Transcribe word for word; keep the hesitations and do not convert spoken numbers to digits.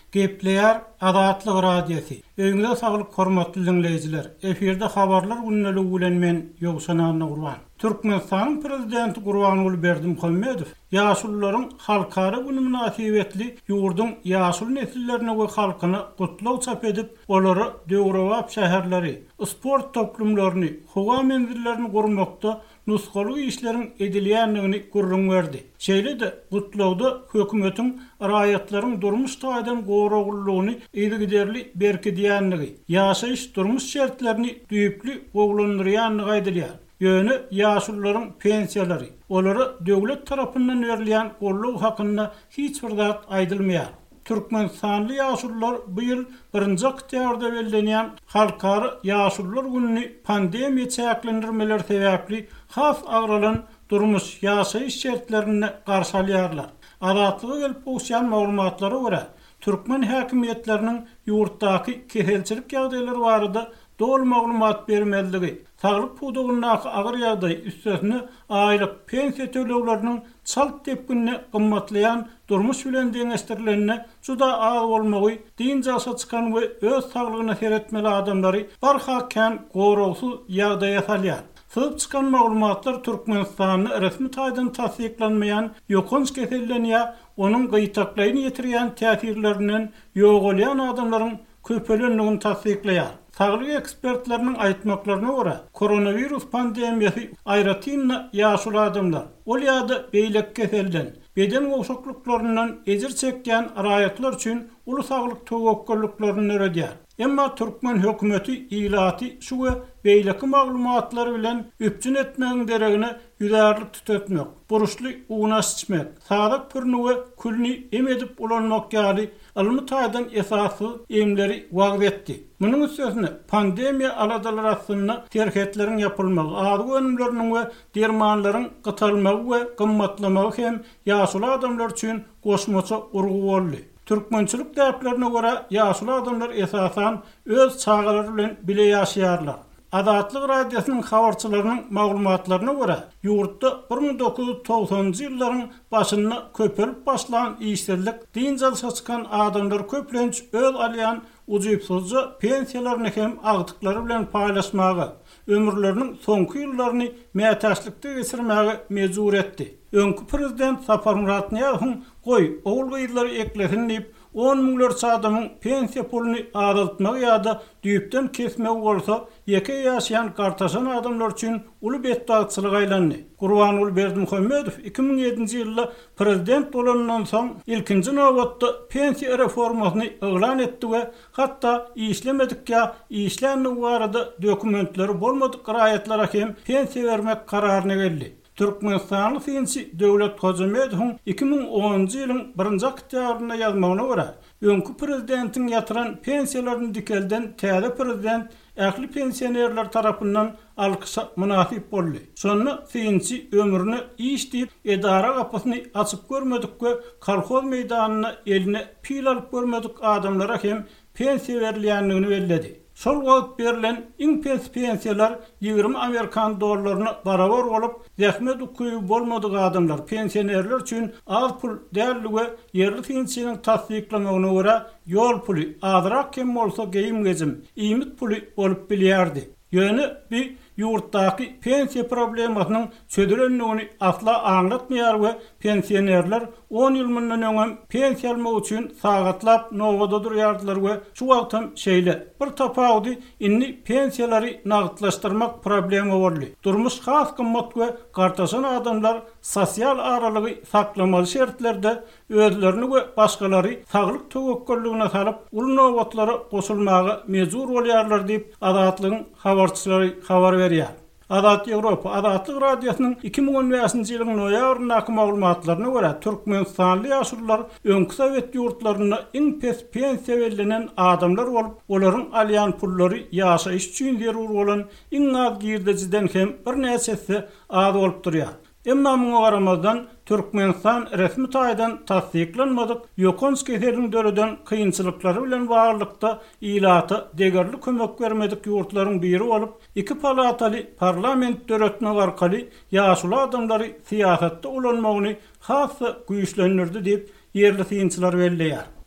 Gepleyer Adatlyk radiosi. Öňüňde saglyk hormatly dinleýijiler. Eferde habarlar günnäli bilen men Ýogşan Gurban. Türkmenistan prezidenti Gurbanuly Berdimuhammedow ýaşullaryň halkara güni münasibetli ýurdun ýaşul nesillerine we halkyna gutlaw çap edip, olary döwrewap şäherleri, sport toplumlaryny, howa menzillerini gurmakda nusgaly işleriň edilýändigini gurrun berdi. Şeýle-de gutlawda hökümetiň raýatlaryň durmuş taýdan gowragullygyny ýygyderli berkidýändigi, ýaşaýyş durmuş şertlerini düýüpli gowlandyrýandygy aýdylýar. Ýöne ýaşullaryň pensiýalary, olary döwlet tarapyndan berilýän gollaw hakynda hiç bir zat aýdylmaýar. Türkmenistanly ýaşullar bu ýyl birinji oktýabrda bellenýän halkara ýaşullar gününi pandemiýa çäklendirmeleri sebäpli has agralan durmuş ýaşaýyş şertlerini garşy alýarlar. Adatlyga gelip bolýan maglumatlara görä, Türkmen häkimiýetleriniň ýurtdaky kehelçilik ýagdaýlary barada dol maglumat bermelligi, saglyk pudugynyň agyr ýagdaý üstesine aýlyk pensiýa tölegleriniň çalt tepkini gymmatlayan durmuş bilen deňeşdirilenine juda az bolmagy, din jasa çykan we öz saglygyna seretmeli adamlary barhakän gowrawsuz ýagdaýa salýar. Syp çykan maglumatlar Türkmenistanyň resmi taýdan tasdiklanmayan ýokons kesellenýä, onuň gyýtaklaryny ýetirýän täsirlerinden ýogalýan adamlaryň köpelenligini tasdikleýär. Saglyk ekspertleriniň aýtmaklaryna görä, koronavirus pandemiýasy aýratynna ýaşul adamlar, ol ýa-da beýlek keselden, beden gowşaklyklaryndan ejir çekýän raýatlar üçin uly saglyk töwekkelliklaryny öredýär. Emma Türkmen hökümeti ilaty şu we beýleki maglumatlary bilen üpjün etmegiň deregine ýüzärlik tutatmak, buruşly uğnaş içmek, sadak pürnü we külni emedip ulanmak ýaly almy taýdan esasy emleri wagt etdi. Munyň üstesine pandemiýa aladalar arasynda terhetleriň ýapylmagy, ady önümleriniň we dermanlaryň gytalmagy we gymmatlamagy hem ýaşul adamlar üçin goşmaça urgu boldy. Türkmençilik däplerine görä ýaşul adamlar esasan öz çağalary bilen bile ýaşaýarlar. Adatlyk radiosynyň habarçylarynyň maglumatlaryna görä, ýurtda bir ming dokuz ýüz togsanjy ýyllaryň başynda köpelip başlanan işçilik, din jalsa çykan adamlar köplenç öz alýan ujuýpsuzca pensiýalaryny hem agdyklary bilen paýlaşmagy, ömürleriniň soňky ýyllaryny mätäçlikde geçirmäge mejbur etdi. Öňkü prezident Sapar Murat Niýazowyň goý oğul gyýdylary eklesin diýip on miňlerçe adamyň pensiýa pulyny azaltmak ýa-da düýüpden kesmek bolsa, ýeke ýaşaýan gartaşan adamlar üçin uly betdagçylyk aýlandy. Gurbanuly Berdimuhammedow iki ming ýedinji ýylda prezident bolandan soň ilkinji nowatda pensiýa reformasyny elan etdi we hatda işlemedik ýa işlenýän barada dokumentleri bolmadyk raýatlara hem pensiýa bermek kararyna geldi. Türkmenistanly finsi Döwlet Hojamedowyň iki ming onunji ýylyň birinji oktýabrynda ýazmagyna görä, öňkü prezidentiň ýatyran pensiýalaryny dikelden täze prezident ähli pensionerler tarapyndan alkysa münasip boldy. Şonu finsi ömrüni iş diýip edara gapysyny açyp görmedik we kolhoz meýdanyna eline pil alyp görmedik adamlara hem pensiýa berilýändigini belledi. Şol wagt berilen iň pensiýalar ýygrimi Amerikan dollaryna barabar bolup, zähmet ukyby bolmadyk adamlar, pensionerler üçin az pul däl we ýerli finsiýanyň tasdiklamagyna görä ýol puly azrak hem bolsa geýim gezim, iýmit puly bolup bilýärdi. Ýöne bir ýurtdaky pensiýa problemasynyň çödülenligini asla aňlatmaýar we pensionerler on ýyl mundan öňem pensiýa almak üçin sagatlap nowada durýardylar we şu wagtym şeýle bir tapawdy inni pensiýalary nagtlaşdyrmak problemi boldy. Durmuş has gymmat we gartaşan adamlar sosial aralygy saklamaly şertlerde özlerini we başgalary saglyk töwekkelligine salyp uly nowatlara goşulmagy mejbur bolýarlar diýip adatlygyň habarçylary habar berýär. Adat Ýewropa Adatlyk radiosynyň iki ming on beşinji ýylyň noýabryndaky maglumatlaryna görä, Türkmenistanly ýaşullar öňkü Sowet ýurtlaryna iň pes pensiýa berilenen adamlar bolup, olaryň alýan pullary ýaşaýyş üçin zerur bolan iň az girdejiden hem bir näçesi az bolup durýar. Emma muňa garamazdan Türkmenistan resmi taýdan tasdiklanmadyk ýokons keseliniň döreden kynçylyklary bilen barlykda ilata degerli kömek bermedik ýurtlaryň biri bolup, iki palataly parlament döretmek arkaly ýaşul adamlary siýasatda ulanmagyny hasy güýçlendirdi diýip ýerli synçylar belleýär.